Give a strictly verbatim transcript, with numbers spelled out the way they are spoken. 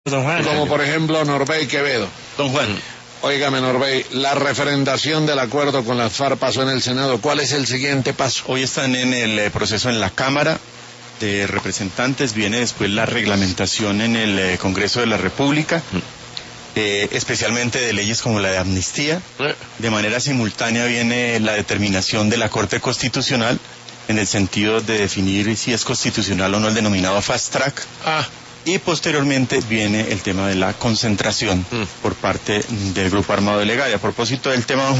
Don Juan. Como por ejemplo Norbey Quevedo. Don Juan. Óigame, Norbey, la referendación del acuerdo con las FARC pasó en el Senado. ¿Cuál es el siguiente paso? Hoy están en el eh, proceso en la Cámara de Representantes, viene después la reglamentación en el eh, Congreso de la República, eh, especialmente de leyes como la de amnistía. De manera simultánea viene la determinación de la Corte Constitucional en el sentido de definir si es constitucional o no el denominado fast track. Ah. Y posteriormente viene el tema de la concentración mm. por parte del Grupo Armado de Legadia. A propósito del tema,